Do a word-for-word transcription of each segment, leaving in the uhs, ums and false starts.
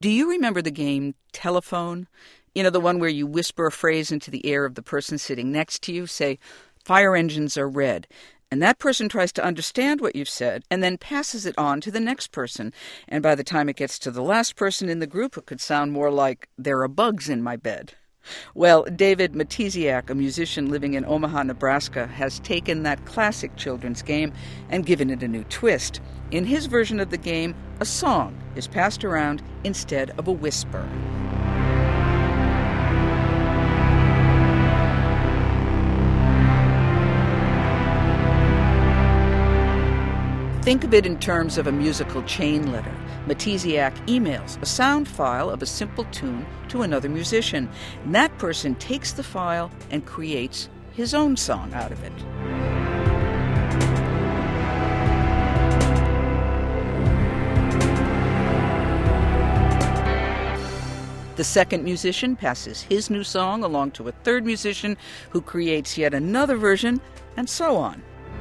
Do you remember the game Telephone? You know, the one where you whisper a phrase into the ear of the person sitting next to you, say, fire engines are red. And that person tries to understand what you've said and then passes it on to the next person. And by the time it gets to the last person in the group, it could sound more like, there are bugs in my bed. Well, David Matiziak, a musician living in Omaha, Nebraska, has taken that classic children's game and given it a new twist. In his version of the game, a song is passed around instead of a whisper. Think of it in terms of a musical chain letter. Matiziak emails a sound file of a simple tune to another musician. And that person takes the file and creates his own song out of it. The second musician passes his new song along to a third musician who creates yet another version, and so on.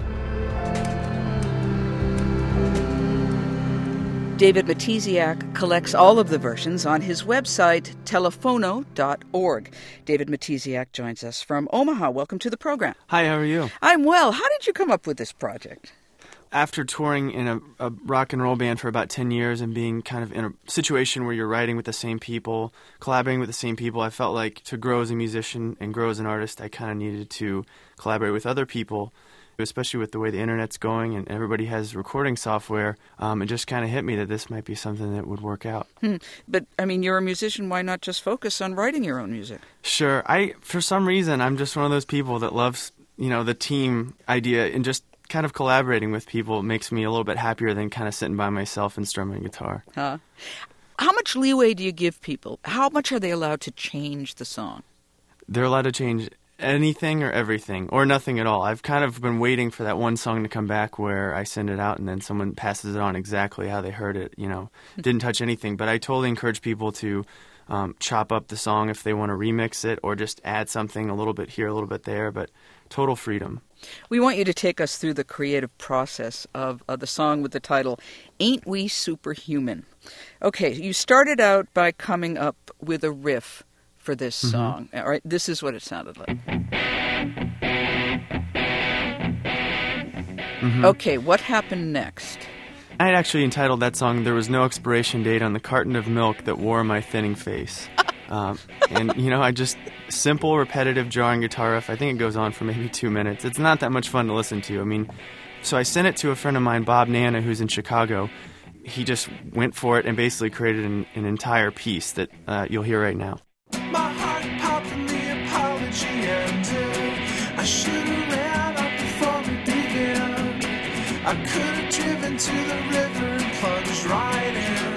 David Matiziak collects all of the versions on his website, telephono dot org. David Matiziak joins us from Omaha. Welcome to the program. Hi, how are you? I'm well. How did you come up with this project? After touring in a, a rock and roll band for about ten years and being kind of in a situation where you're writing with the same people, collaborating with the same people, I felt like to grow as a musician and grow as an artist, I kind of needed to collaborate with other people. Especially with the way the internet's going and everybody has recording software, um, it just kind of hit me that this might be something that would work out. Hmm. But, I mean, you're a musician. Why not just focus on writing your own music? Sure. I, for some reason, I'm just one of those people that loves, you know, the team idea, and just kind of collaborating with people makes me a little bit happier than kind of sitting by myself and strumming a guitar. Huh. How much leeway do you give people? How much are they allowed to change the song? They're allowed to change anything or everything, or nothing at all. I've kind of been waiting for that one song to come back where I send it out and then someone passes it on exactly how they heard it, you know, didn't touch anything. But I totally encourage people to um, chop up the song if they want to remix it or just add something a little bit here, a little bit there, but total freedom. We want you to take us through the creative process of, of the song with the title, Ain't We Superhuman? Okay, you started out by coming up with a riff for this song. Mm-hmm. All right, this is what it sounded like. Mm-hmm. Okay, what happened next? I had actually entitled that song, There Was No Expiration Date on the Carton of Milk That Wore My Thinning Face. um, and, you know, I just, simple, repetitive drawing guitar riff. I think it goes on for maybe two minutes. It's not that much fun to listen to. I mean, so I sent it to a friend of mine, Bob Nana, who's in Chicago. He just went for it and basically created an, an entire piece that uh, you'll hear right now. My heart popped in the apology ended. I should have ran up before we began. I could have driven to the river and plunged right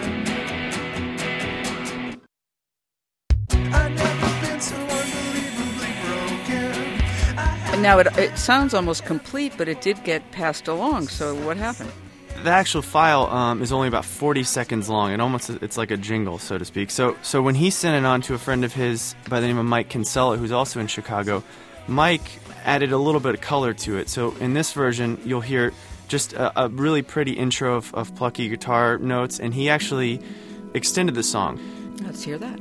in. I've never been so unbelievably broken. And now it, it sounds almost complete, but it did get passed along, so what happened? The actual file um, is only about forty seconds long. It almost it's like a jingle, so to speak. So, so when he sent it on to a friend of his by the name of Mike Kinsella, who's also in Chicago, Mike added a little bit of color to it. So in this version, you'll hear just a, a really pretty intro of, of plucky guitar notes, and he actually extended the song. Let's hear that.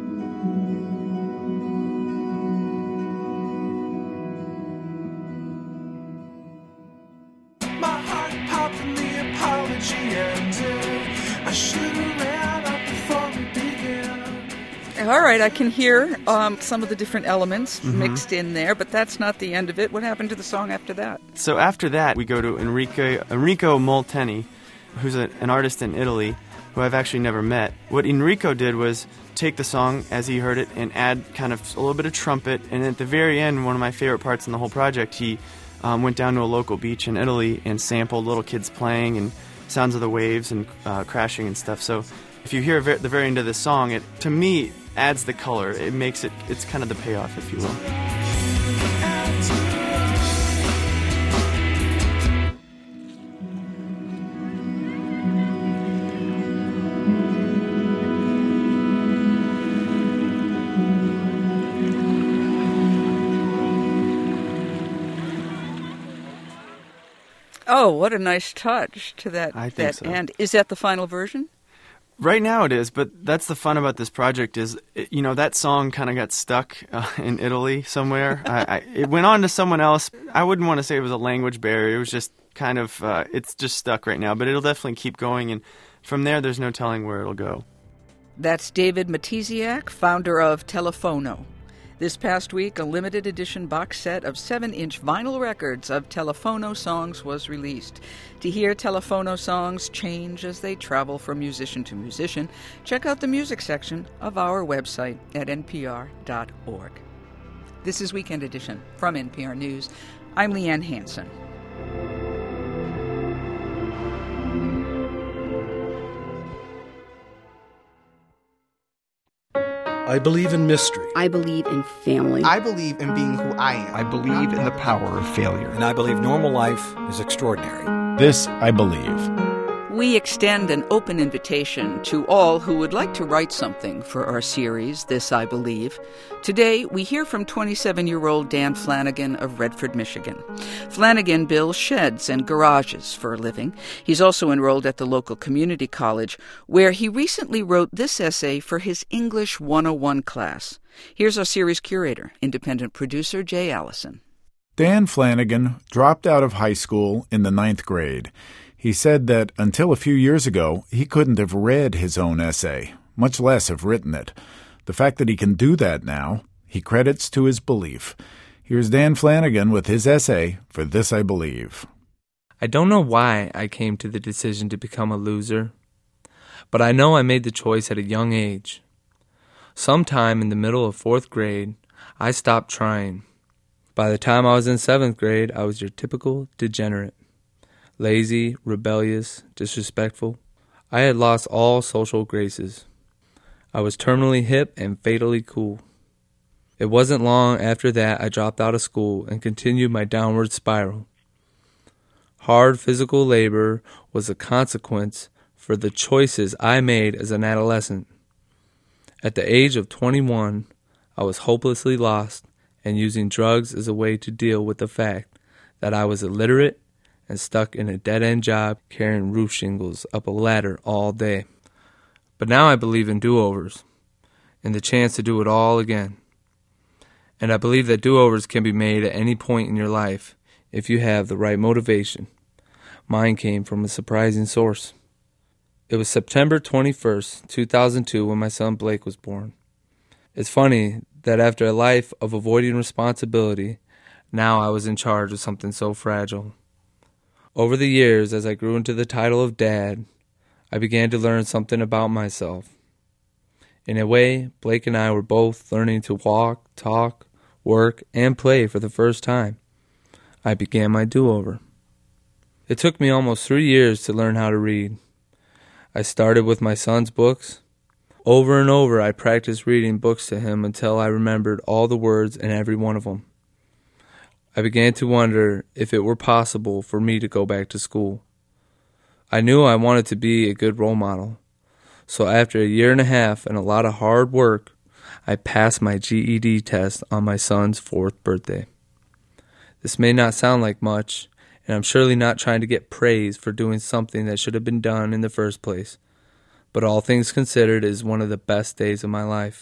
I should have ran up before we began. All right, I can hear um, some of the different elements mm-hmm. mixed in there, but that's not the end of it. What happened to the song after that? So after that, we go to Enrico, Enrico Molteni, who's a, an artist in Italy, who I've actually never met. What Enrico did was take the song as he heard it and add kind of a little bit of trumpet, and at the very end, one of my favorite parts in the whole project, he um, went down to a local beach in Italy and sampled little kids playing and sounds of the waves and uh, crashing and stuff. So if you hear at the very end of the song, it, to me, adds the color. It makes it, it's kind of the payoff, if you will. Oh, what a nice touch to that, I think that so. end. Is that the final version? Right now it is, but that's the fun about this project is, you know, that song kind of got stuck uh, in Italy somewhere. I, I, it went on to someone else. I wouldn't want to say it was a language barrier. It was just kind of, uh, it's just stuck right now, but it'll definitely keep going, and from there there's no telling where it'll go. That's David Matiziak, founder of Telefono. This past week, a limited edition box set of seven-inch vinyl records of Telefono songs was released. To hear Telefono songs change as they travel from musician to musician, check out the music section of our website at n p r dot org. This is Weekend Edition from N P R News. I'm Leanne Hansen. I believe in mystery. I believe in family. I believe in being who I am. I believe in the power of failure. And I believe normal life is extraordinary. This I believe. We extend an open invitation to all who would like to write something for our series, This I Believe. Today, we hear from twenty-seven-year-old Dan Flanagan of Redford, Michigan. Flanagan builds sheds and garages for a living. He's also enrolled at the local community college, where he recently wrote this essay for his English one oh one class. Here's our series curator, independent producer Jay Allison. Dan Flanagan dropped out of high school in the ninth grade. He said that until a few years ago, he couldn't have read his own essay, much less have written it. The fact that he can do that now, he credits to his belief. Here's Dan Flanagan with his essay for This I Believe. I don't know why I came to the decision to become a loser, but I know I made the choice at a young age. Sometime in the middle of fourth grade, I stopped trying. By the time I was in seventh grade, I was your typical degenerate. Lazy, rebellious, disrespectful. I had lost all social graces. I was terminally hip and fatally cool. It wasn't long after that I dropped out of school and continued my downward spiral. Hard physical labor was a consequence for the choices I made as an adolescent. At the age of twenty-one, I was hopelessly lost and using drugs as a way to deal with the fact that I was illiterate and stuck in a dead-end job carrying roof shingles up a ladder all day. But now I believe in do-overs and the chance to do it all again. And I believe that do-overs can be made at any point in your life if you have the right motivation. Mine came from a surprising source. It was September twenty-first, two thousand two, when my son Blake was born. It's funny that after a life of avoiding responsibility, now I was in charge of something so fragile. Over the years, as I grew into the title of Dad, I began to learn something about myself. In a way, Blake and I were both learning to walk, talk, work, and play for the first time. I began my do-over. It took me almost three years to learn how to read. I started with my son's books. Over and over, I practiced reading books to him until I remembered all the words in every one of them. I began to wonder if it were possible for me to go back to school. I knew I wanted to be a good role model. So after a year and a half and a lot of hard work, I passed my G E D test on my son's fourth birthday. This may not sound like much, and I'm surely not trying to get praise for doing something that should have been done in the first place. But all things considered, it is one of the best days of my life.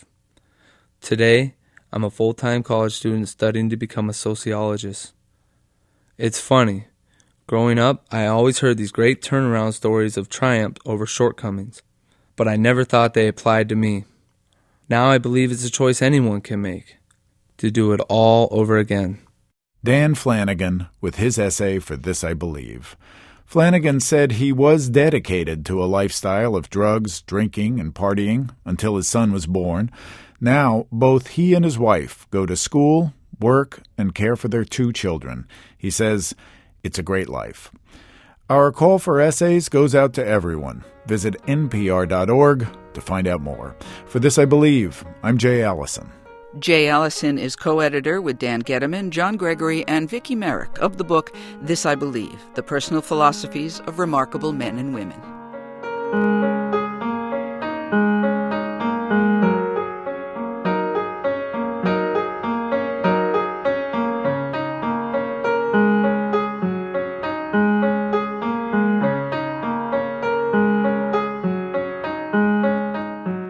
Today, I'm a full-time college student studying to become a sociologist. It's funny. Growing up, I always heard these great turnaround stories of triumph over shortcomings, but I never thought they applied to me. Now I believe it's a choice anyone can make, to do it all over again. Dan Flanagan with his essay for This I Believe. Flanagan said he was dedicated to a lifestyle of drugs, drinking, and partying until his son was born. Now, both he and his wife go to school, work, and care for their two children. He says, it's a great life. Our call for essays goes out to everyone. Visit N P R dot org to find out more. For This I Believe, I'm Jay Allison. Jay Allison is co-editor with Dan Getterman, John Gregory, and Vicki Merrick of the book This I Believe, The Personal Philosophies of Remarkable Men and Women.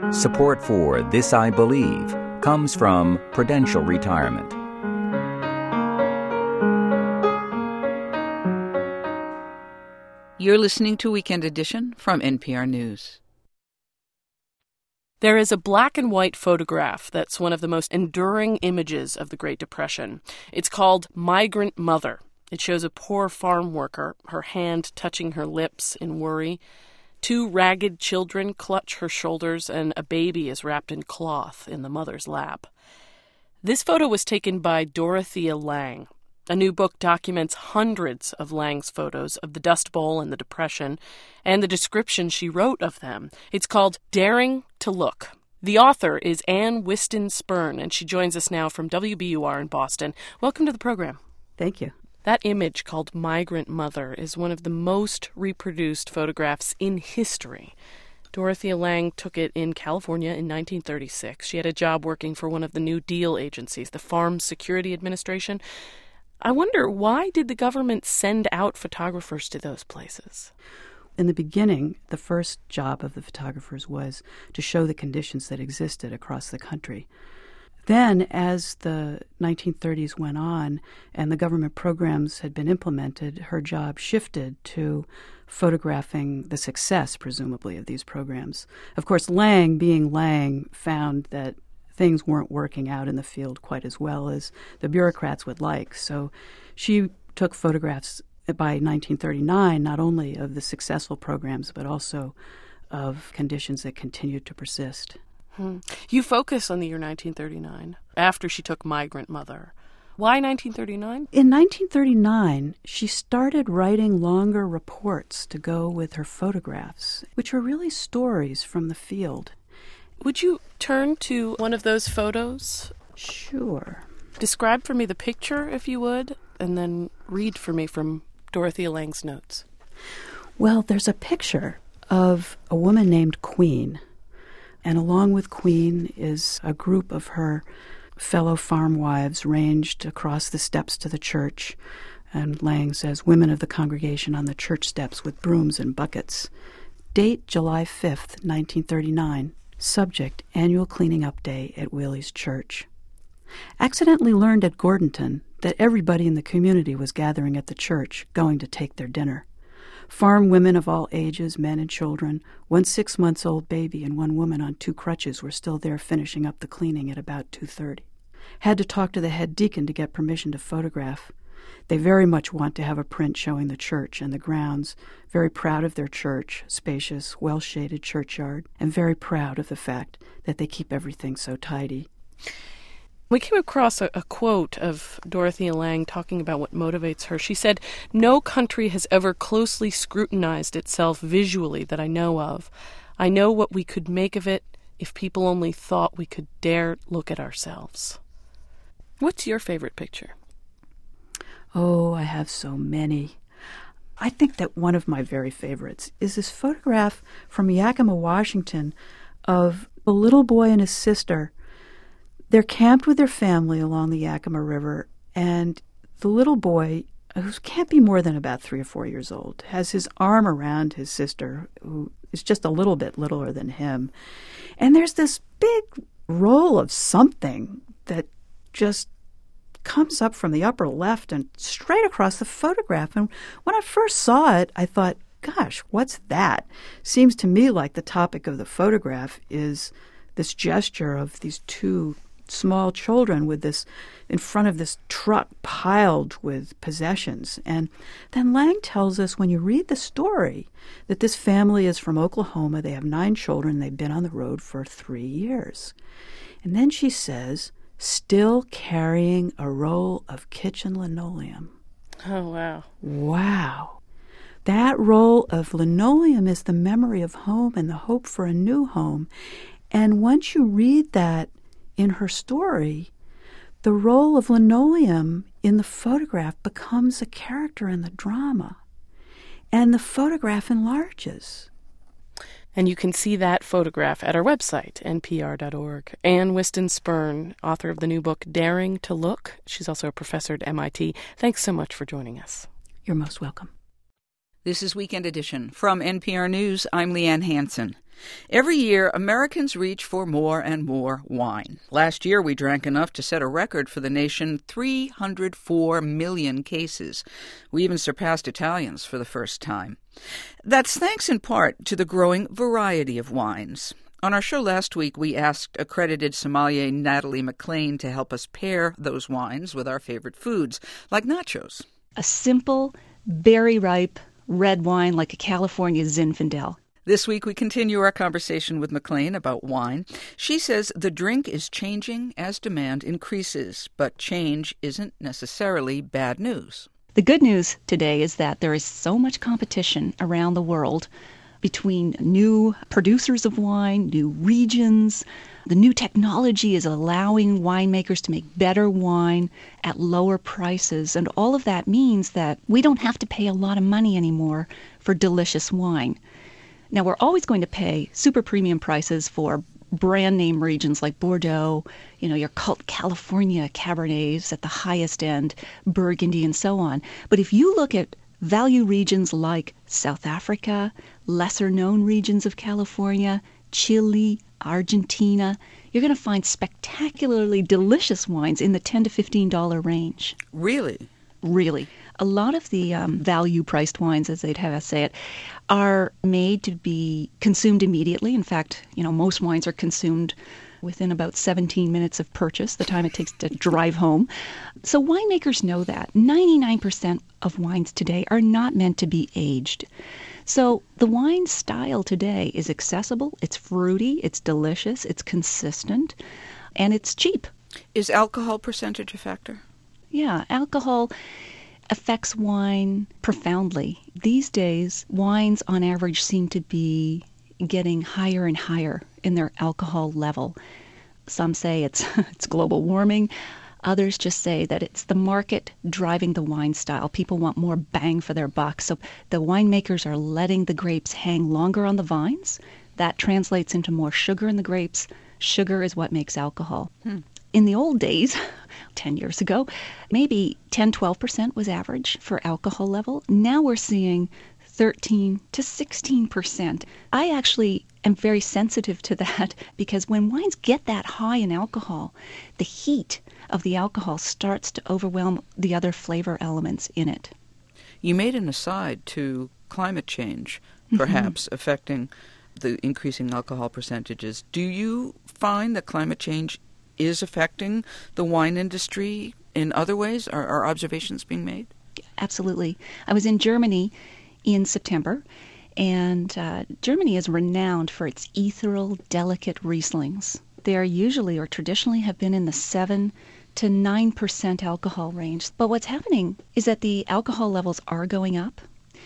Support for This I Believe comes from Prudential Retirement. You're listening to Weekend Edition from N P R News. There is a black and white photograph that's one of the most enduring images of the Great Depression. It's called Migrant Mother. It shows a poor farm worker, her hand touching her lips in worry. Two ragged children clutch her shoulders, and a baby is wrapped in cloth in the mother's lap. This photo was taken by Dorothea Lange. A new book documents hundreds of Lange's photos of the Dust Bowl and the Depression, and the description she wrote of them. It's called Daring to Look. The author is Ann Whiston Spirn, and she joins us now from W B U R in Boston. Welcome to the program. Thank you. That image, called Migrant Mother, is one of the most reproduced photographs in history. Dorothea Lange took it in California in nineteen thirty-six. She had a job working for one of the New Deal agencies, the Farm Security Administration. I wonder, why did the government send out photographers to those places? In the beginning, the first job of the photographers was to show the conditions that existed across the country. Then, as the nineteen thirties went on and the government programs had been implemented, her job shifted to photographing the success, presumably, of these programs. Of course, Lange, being Lange, found that things weren't working out in the field quite as well as the bureaucrats would like. So she took photographs by nineteen thirty-nine, not only of the successful programs, but also of conditions that continued to persist. Hmm. You focus on the year nineteen thirty-nine, after she took Migrant Mother. Why nineteen thirty-nine? In nineteen thirty-nine, she started writing longer reports to go with her photographs, which are really stories from the field. Would you turn to one of those photos? Sure. Describe for me the picture, if you would, and then read for me from Dorothea Lange's notes. Well, there's a picture of a woman named Queen, and along with Queen is a group of her fellow farm wives ranged across the steps to the church, and Lange says, women of the congregation on the church steps with brooms and buckets. Date July fifth, nineteen thirty-nine. Subject, Annual Cleaning Up Day at Wheely's Church. Accidentally learned at Gordonton that everybody in the community was gathering at the church, going to take their dinner. Farm women of all ages, men and children, one six-months-old baby and one woman on two crutches were still there finishing up the cleaning at about two thirty. Had to talk to the head deacon to get permission to photograph. They very much want to have a print showing the church and the grounds, very proud of their church, spacious, well-shaded churchyard, and very proud of the fact that they keep everything so tidy. We came across a, a quote of Dorothea Lange talking about what motivates her. She said, "No country has ever closely scrutinized itself visually that I know of. I know what we could make of it if people only thought we could dare look at ourselves." What's your favorite picture? Oh, I have so many. I think that one of my very favorites is this photograph from Yakima, Washington, of a little boy and his sister. They're camped with their family along the Yakima River, and the little boy, who can't be more than about three or four years old, has his arm around his sister, who is just a little bit littler than him. And there's this big roll of something that just comes up from the upper left and straight across the photograph. And when I first saw it, I thought, gosh, what's that? Seems to me like the topic of the photograph is this gesture of these two small children with this in front of this truck piled with possessions. And then Lange tells us, when you read the story, that this family is from Oklahoma. They have nine children. They've been on the road for three years. And then she says, still carrying a roll of kitchen linoleum. Oh, wow. Wow. That roll of linoleum is the memory of home and the hope for a new home. And once you read that in her story, the roll of linoleum in the photograph becomes a character in the drama. And the photograph enlarges. And you can see that photograph at our website, N P R dot org. Ann Whiston Spirn, author of the new book, Daring to Look. She's also a professor at M I T. Thanks so much for joining us. You're most welcome. This is Weekend Edition. From N P R News, I'm Leanne Hansen. Every year, Americans reach for more and more wine. Last year, we drank enough to set a record for the nation, three hundred four million cases. We even surpassed Italians for the first time. That's thanks in part to the growing variety of wines. On our show last week, we asked accredited sommelier Natalie McLean to help us pair those wines with our favorite foods, like nachos. A simple, berry-ripe red wine like a California Zinfandel. This week, we continue our conversation with McLean about wine. She says the drink is changing as demand increases, but change isn't necessarily bad news. The good news today is that there is so much competition around the world between new producers of wine, new regions. The new technology is allowing winemakers to make better wine at lower prices, and all of that means that we don't have to pay a lot of money anymore for delicious wine. Now, we're always going to pay super premium prices for brand name regions like Bordeaux, you know, your cult California Cabernets at the highest end, Burgundy, and so on. But if you look at value regions like South Africa, lesser-known regions of California, Chile, Argentina, you're going to find spectacularly delicious wines in the ten to fifteen dollars range. Really? Really. A lot of the um, value-priced wines, as they'd have us say it, are made to be consumed immediately. In fact, you know, most wines are consumed within about seventeen minutes of purchase, the time it takes to drive home. So winemakers know that. ninety-nine percent of wines today are not meant to be aged. So the wine style today is accessible, it's fruity, it's delicious, it's consistent, and it's cheap. Is alcohol percentage a factor? Yeah, alcohol affects wine profoundly. These days, wines on average seem to be getting higher and higher in their alcohol level. Some say it's it's global warming. Others just say that it's the market driving the wine style. People want more bang for their buck. So the winemakers are letting the grapes hang longer on the vines. That translates into more sugar in the grapes. Sugar is what makes alcohol. Hmm. In the old days, ten years ago, maybe ten, twelve percent was average for alcohol level. Now we're seeing thirteen to sixteen percent. I actually am very sensitive to that because when wines get that high in alcohol, the heat of the alcohol starts to overwhelm the other flavor elements in it. You made an aside to climate change, perhaps, mm-hmm. affecting the increasing alcohol percentages. Do you find that climate change is affecting the wine industry in other ways? Are, are observations being made? Absolutely. I was in Germany in September, and uh, Germany is renowned for its ethereal, delicate Rieslings. They are usually or traditionally have been in the seven to nine percent alcohol range. But what's happening is that the alcohol levels are going up,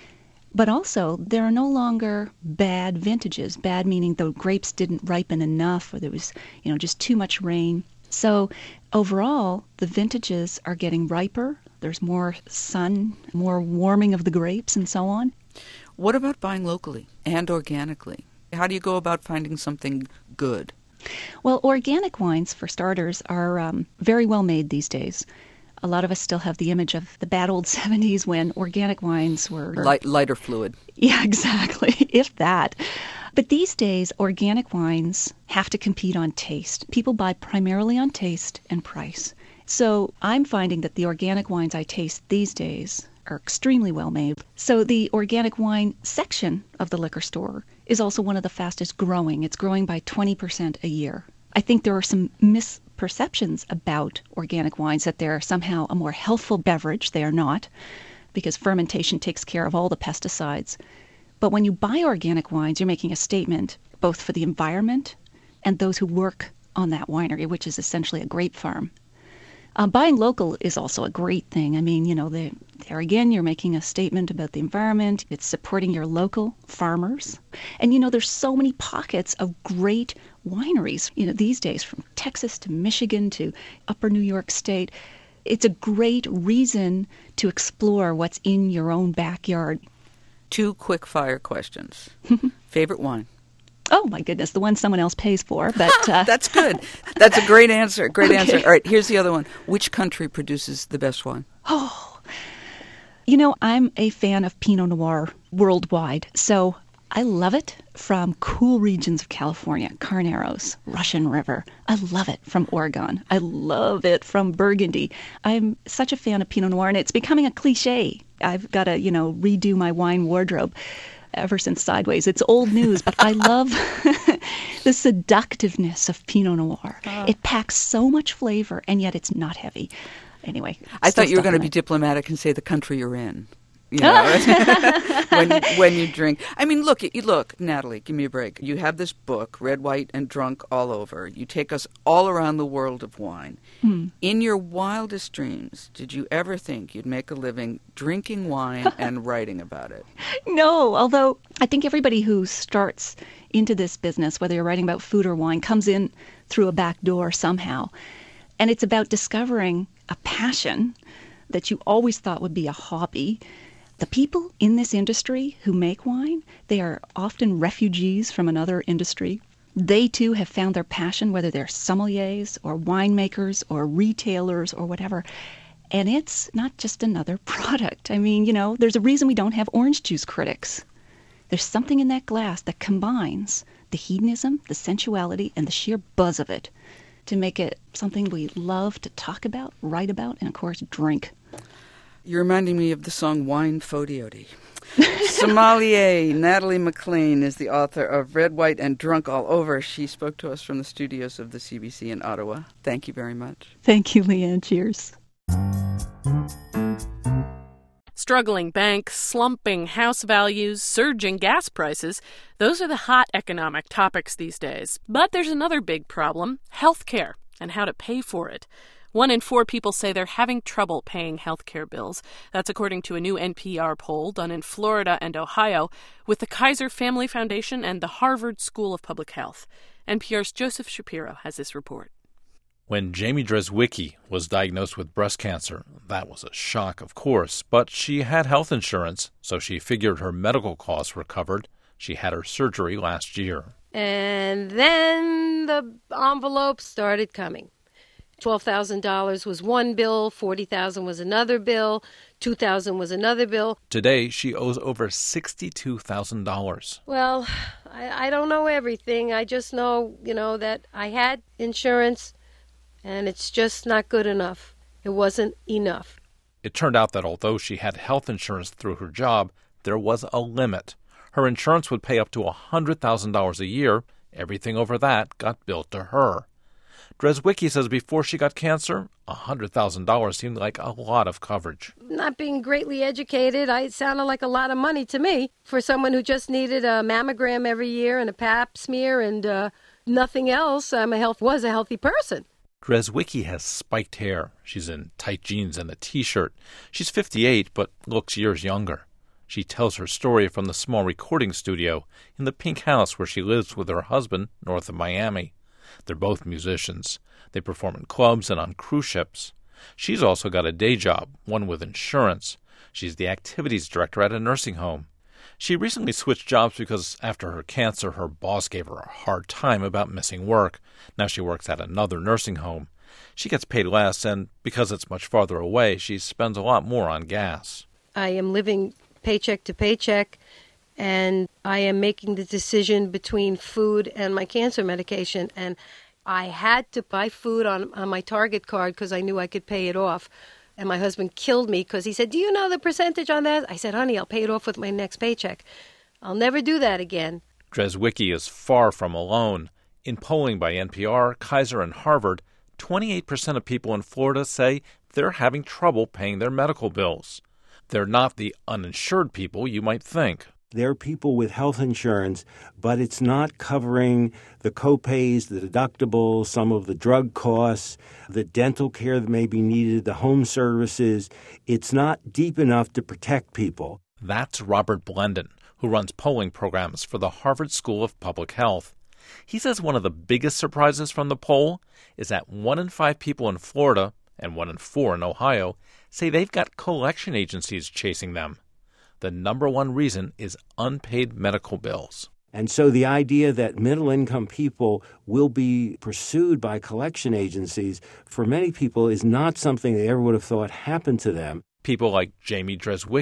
but also there are no longer bad vintages. Bad meaning the grapes didn't ripen enough, or there was, you know, just too much rain. So overall, the vintages are getting riper. There's more sun, more warming of the grapes, and so on. What about buying locally and organically? How do you go about finding something good? Well, organic wines, for starters, are um, very well made these days. A lot of us still have the image of the bad old seventies when organic wines were... Light, lighter fluid. Yeah, exactly, if that. But these days, organic wines have to compete on taste. People buy primarily on taste and price. So I'm finding that the organic wines I taste these days are extremely well made. So the organic wine section of the liquor store is also one of the fastest growing. It's growing by twenty percent a year. I think there are some misperceptions about organic wines, that they're somehow a more healthful beverage. They are not, because fermentation takes care of all the pesticides. But when you buy organic wines, you're making a statement both for the environment and those who work on that winery, which is essentially a grape farm. Uh, buying local is also a great thing. I mean, you know, they, there again, you're making a statement about the environment. It's supporting your local farmers. And, you know, there's so many pockets of great wineries, you know, these days, from Texas to Michigan to Upper New York State. It's a great reason to explore what's in your own backyard. Two quick fire questions. Favorite wine? Oh, my goodness, the one someone else pays for. But uh... That's good. That's a great answer. Great okay. answer. All right, here's the other one. Which country produces the best wine? Oh, you know, I'm a fan of Pinot Noir worldwide. So I love it from cool regions of California, Carneros, Russian River. I love it from Oregon. I love it from Burgundy. I'm such a fan of Pinot Noir, and it's becoming a cliche. I've got to, you know, redo my wine wardrobe ever since Sideways. It's old news, but I love the seductiveness of Pinot Noir. Oh. It packs so much flavor, and yet it's not heavy. Anyway. I thought you were going to be diplomatic and say the country you're in. You know, when when you drink. I mean, look, you look, Natalie, give me a break. You have this book, Red, White, and Drunk All Over. You take us all around the world of wine. Mm. In your wildest dreams, did you ever think you'd make a living drinking wine and writing about it? No, although I think everybody who starts into this business, whether you're writing about food or wine, comes in through a back door somehow. And it's about discovering a passion that you always thought would be a hobby. The people in this industry who make wine, they are often refugees from another industry. They, too, have found their passion, whether they're sommeliers or winemakers or retailers or whatever. And it's not just another product. I mean, you know, there's a reason we don't have orange juice critics. There's something in that glass that combines the hedonism, the sensuality, and the sheer buzz of it to make it something we love to talk about, write about, and, of course, drink. You're reminding me of the song Wine Fodioti. Sommelier Natalie MacLean is the author of Red, White, and Drunk All Over. She spoke to us from the studios of the C B C in Ottawa. Thank you very much. Thank you, Leanne. Cheers. Struggling banks, slumping house values, surging gas prices, those are the hot economic topics these days. But there's another big problem, healthcare, and how to pay for it. One in four people say they're having trouble paying health care bills. That's according to a new N P R poll done in Florida and Ohio with the Kaiser Family Foundation and the Harvard School of Public Health. N P R's Joseph Shapiro has this report. When Jamie Dreswicki was diagnosed with breast cancer, that was a shock, of course, but she had health insurance, so she figured her medical costs were covered. She had her surgery last year. And then the envelopes started coming. twelve thousand dollars was one bill, forty thousand dollars was another bill, two thousand dollars was another bill. Today, she owes over sixty-two thousand dollars. Well, I, I don't know everything. I just know, you know, that I had insurance, and it's just not good enough. It wasn't enough. It turned out that although she had health insurance through her job, there was a limit. Her insurance would pay up to one hundred thousand dollars a year. Everything over that got billed to her. Dreswicki says before she got cancer, one hundred thousand dollars seemed like a lot of coverage. Not being greatly educated, I, it sounded like a lot of money to me for someone who just needed a mammogram every year and a pap smear and uh, nothing else. I'm a health, was a healthy person. Dreswicki has spiked hair. She's in tight jeans and a T-shirt. She's fifty-eight, but looks years younger. She tells her story from the small recording studio in the pink house where she lives with her husband north of Miami. They're both musicians. They perform in clubs and on cruise ships. She's also got a day job, one with insurance. She's the activities director at a nursing home. She recently switched jobs because after her cancer, her boss gave her a hard time about missing work. Now she works at another nursing home. She gets paid less, and because it's much farther away, she spends a lot more on gas. I am living paycheck to paycheck, and I am making the decision between food and my cancer medication. And I had to buy food on, on my Target card because I knew I could pay it off. And my husband killed me because he said, do you know the percentage on that? I said, honey, I'll pay it off with my next paycheck. I'll never do that again. Dreswicki is far from alone. In polling by N P R, Kaiser, and Harvard, twenty-eight percent of people in Florida say they're having trouble paying their medical bills. They're not the uninsured people you might think. They're people with health insurance, but it's not covering the copays, the deductibles, some of the drug costs, the dental care that may be needed, the home services. It's not deep enough to protect people. That's Robert Blendon, who runs polling programs for the Harvard School of Public Health. He says one of the biggest surprises from the poll is that one in five people in Florida and one in four in Ohio say they've got collection agencies chasing them. The number one reason is unpaid medical bills. And so the idea that middle-income people will be pursued by collection agencies, for many people, is not something they ever would have thought happened to them. People like Jamie Dreswicki,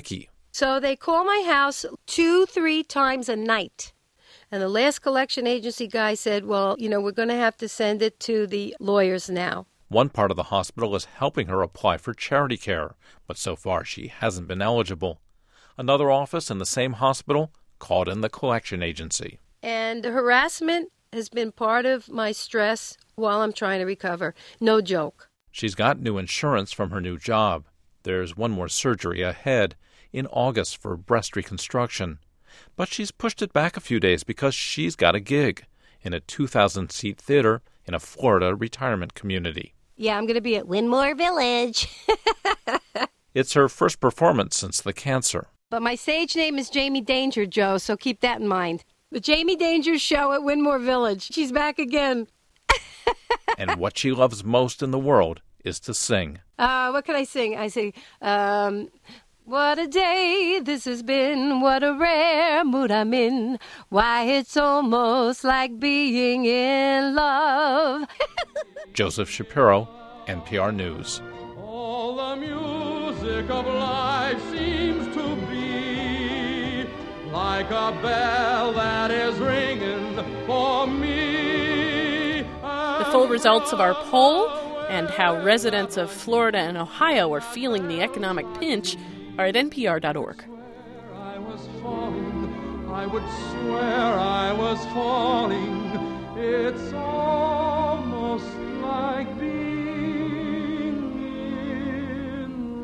So they call my house two, three times a night. And the last collection agency guy said, well, you know, we're going to have to send it to the lawyers now. One part of the hospital is helping her apply for charity care, but so far she hasn't been eligible. Another office in the same hospital called in the collection agency. And the harassment has been part of my stress while I'm trying to recover. No joke. She's got new insurance from her new job. There's one more surgery ahead in August for breast reconstruction. But she's pushed it back a few days because she's got a gig in a two thousand seat theater in a Florida retirement community. Yeah, I'm going to be at Windmore Village. It's her first performance since the cancer. But my stage name is Jamie Danger, Joe, so keep that in mind. The Jamie Danger Show at Windmore Village. She's back again. And what she loves most in the world is to sing. Uh, what can I sing? I sing, um, what a day this has been, what a rare mood I'm in. Why, it's almost like being in love. Joseph Shapiro, N P R News. All the music of life seems to be like a bell that is ringing for me. The full results of our poll and how residents of Florida and Ohio are feeling the economic pinch are at N P R dot org. I was falling, I would swear I was falling. It's almost like being in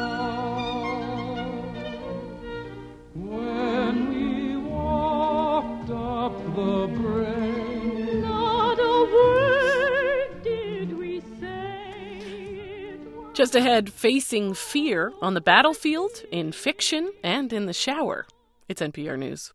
love. When we walked up the brae, not a word did we say. Just ahead, facing fear on the battlefield, in fiction, and in the shower. It's N P R News.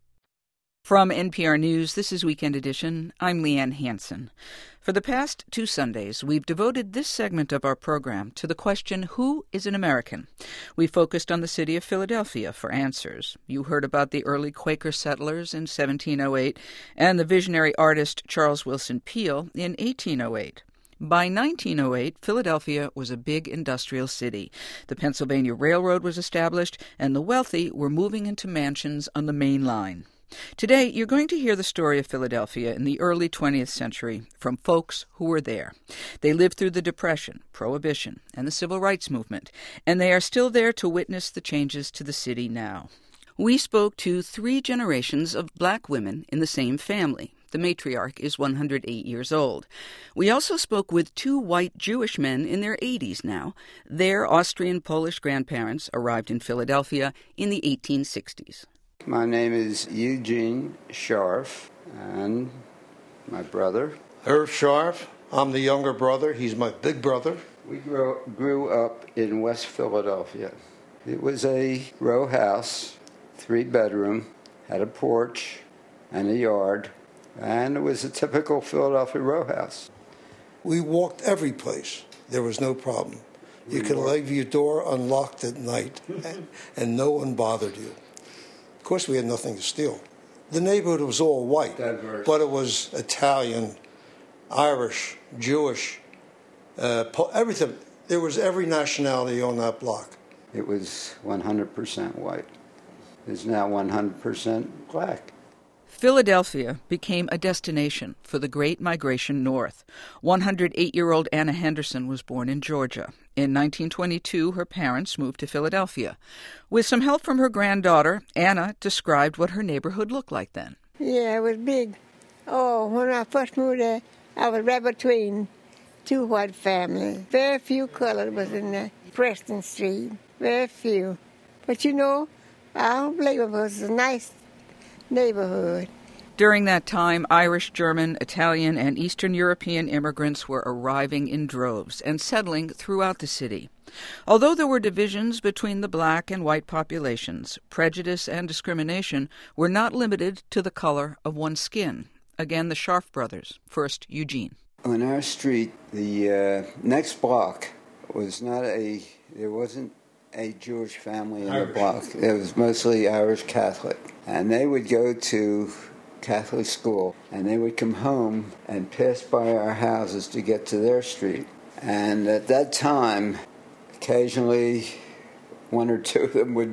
From N P R News, this is Weekend Edition. I'm Leanne Hansen. For the past two Sundays, we've devoted this segment of our program to the question, who is an American? We focused on the city of Philadelphia for answers. You heard about the early Quaker settlers in seventeen oh eight and the visionary artist Charles Willson Peale in eighteen oh eight. By nineteen oh eight, Philadelphia was a big industrial city. The Pennsylvania Railroad was established, and the wealthy were moving into mansions on the main line. Today, you're going to hear the story of Philadelphia in the early twentieth century from folks who were there. They lived through the Depression, Prohibition, and the Civil Rights Movement, and they are still there to witness the changes to the city now. We spoke to three generations of black women in the same family. The matriarch is one hundred eight years old. We also spoke with two white Jewish men in their eighties now. Their Austrian-Polish grandparents arrived in Philadelphia in the eighteen sixties. My name is Eugene Scharf, and my brother. Irv Scharf. I'm the younger brother. He's my big brother. We grew, grew up in West Philadelphia. It was a row house, three bedroom, had a porch and a yard, and it was a typical Philadelphia row house. We walked every place. There was no problem. You could leave your door unlocked at night, and, and no one bothered you. Of course, we had nothing to steal. The neighborhood was all white, diverse. But it was Italian, Irish, Jewish, uh, everything. There was every nationality on that block. It was one hundred percent white. It's now one hundred percent black. Philadelphia became a destination for the Great Migration North. one hundred eight-year-old Anna Henderson was born in Georgia. In nineteen twenty-two, her parents moved to Philadelphia. With some help from her granddaughter, Anna described what her neighborhood looked like then. Yeah, it was big. Oh, when I first moved there, I was right between two white families. Very few colored was in the Preston Street. Very few. But you know, I don't believe it was a nice neighborhood. During that time, Irish, German, Italian, and Eastern European immigrants were arriving in droves and settling throughout the city. Although there were divisions between the black and white populations, prejudice and discrimination were not limited to the color of one's skin. Again, the Scharf brothers. First, Eugene. On our street, the uh, next block was not a, there wasn't a Jewish family in Irish. The block. It was mostly Irish Catholic. And they would go to Catholic school, and they would come home and pass by our houses to get to their street. And at that time, occasionally one or two of them would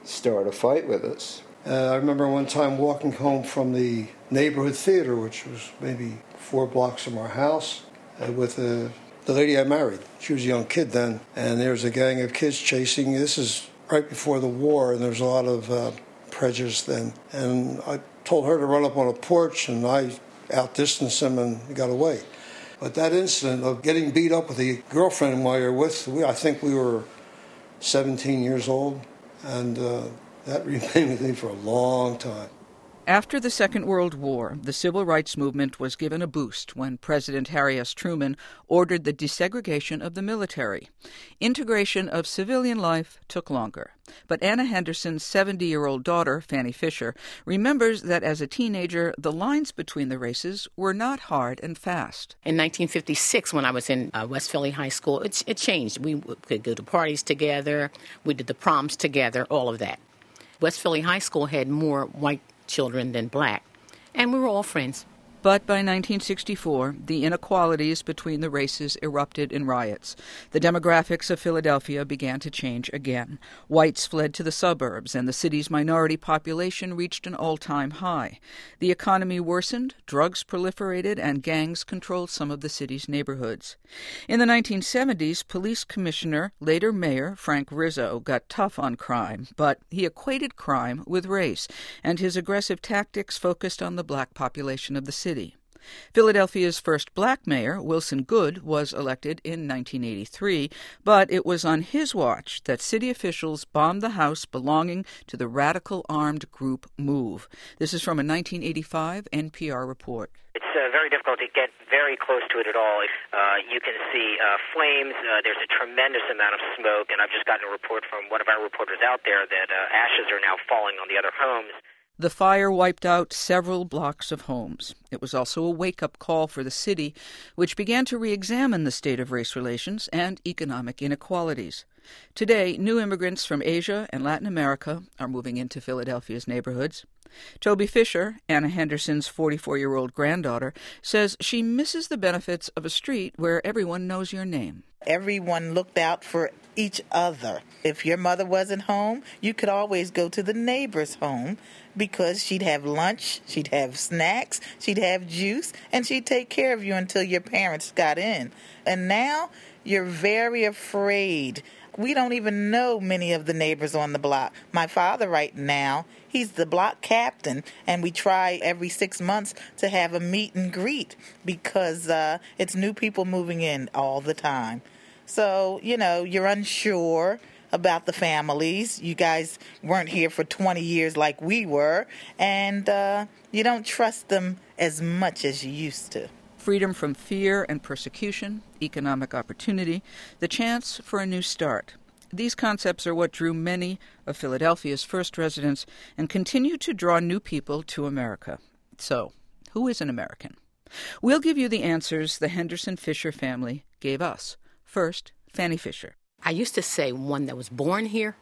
start a fight with us. Uh, I remember one time walking home from the neighborhood theater, which was maybe four blocks from our house, uh, with uh, the lady I married. She was a young kid then, and there was a gang of kids chasing. This is right before the war, and there was a lot of uh, prejudice then. And I told her to run up on a porch, and I outdistanced him and got away. But that incident of getting beat up with a girlfriend while you're with, we, I think we were seventeen years old, and uh, that remained with me for a long time. After the Second World War, the civil rights movement was given a boost when President Harry S. Truman ordered the desegregation of the military. Integration of civilian life took longer. But Anna Henderson's seventy-year-old daughter, Fanny Fisher, remembers that as a teenager, the lines between the races were not hard and fast. In nineteen fifty-six, when I was in uh, West Philly High School, it, it changed. We could go to parties together. We did the proms together, all of that. West Philly High School had more white children than black, and we were all friends. But by nineteen sixty-four, the inequalities between the races erupted in riots. The demographics of Philadelphia began to change again. Whites fled to the suburbs, and the city's minority population reached an all-time high. The economy worsened, drugs proliferated, and gangs controlled some of the city's neighborhoods. In the nineteen seventies, police commissioner, later mayor, Frank Rizzo, got tough on crime, but he equated crime with race, and his aggressive tactics focused on the black population of the city. Philadelphia's first black mayor, Wilson Goode, was elected in nineteen eighty-three, but it was on his watch that city officials bombed the house belonging to the radical armed group MOVE. This is from a nineteen eighty-five N P R report. It's uh, very difficult to get very close to it at all. Uh, you can see uh, flames. Uh, there's a tremendous amount of smoke, and I've just gotten a report from one of our reporters out there that uh, ashes are now falling on the other homes. The fire wiped out several blocks of homes. It was also a wake-up call for the city, which began to re-examine the state of race relations and economic inequalities. Today, new immigrants from Asia and Latin America are moving into Philadelphia's neighborhoods. Toby Fisher, Anna Henderson's forty-four-year-old granddaughter, says she misses the benefits of a street where everyone knows your name. Everyone looked out for each other. If your mother wasn't home, you could always go to the neighbor's home because she'd have lunch, she'd have snacks, she'd have juice, and she'd take care of you until your parents got in. And now you're very afraid. We don't even know many of the neighbors on the block. My father right now, he's the block captain, and we try every six months to have a meet and greet because uh, it's new people moving in all the time. So, you know, you're unsure about the families. You guys weren't here for twenty years like we were, and uh, you don't trust them as much as you used to. Freedom from fear and persecution, economic opportunity, the chance for a new start. These concepts are what drew many of Philadelphia's first residents and continue to draw new people to America. So, who is an American? We'll give you the answers the Henderson Fisher family gave us. First, Fanny Fisher. I used to say one that was born here,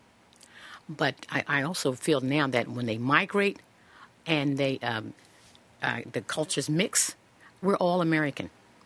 but I, I also feel now that when they migrate and they um, uh, the cultures mix, we're all American.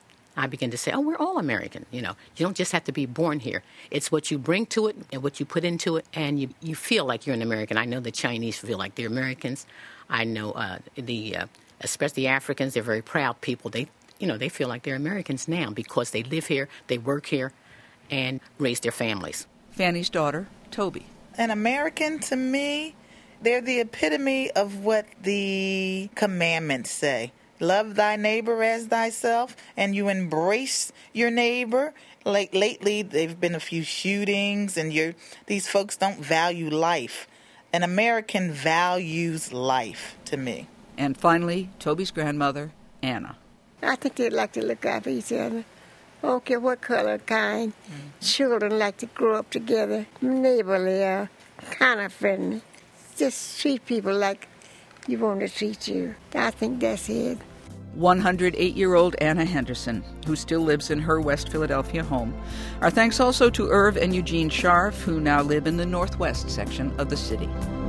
I begin to say, oh, we're all American. You know, you don't just have to be born here. It's what you bring to it and what you put into it, and you, you feel like you're an American. I know the Chinese feel like they're Americans. I know uh, the, uh, especially the Africans, they're very proud people. They, you know, they feel like they're Americans now because they live here, they work here, and raise their families. Fanny's daughter, Toby. An American, to me, they're the epitome of what the commandments say. Love thy neighbor as thyself, and you embrace your neighbor. Like lately, there've been a few shootings, and you're, these folks don't value life. An American values life, to me. And finally, Toby's grandmother, Anna. I think they'd like to look after each other. I don't care what color, kind. Mm-hmm. Children like to grow up together, neighborly, uh, kind of friendly. Just treat people like you want to treat you. I think that's it. one hundred eight-year-old Anna Henderson, who still lives in her West Philadelphia home. Our thanks also to Irv and Eugene Scharf, who now live in the northwest section of the city.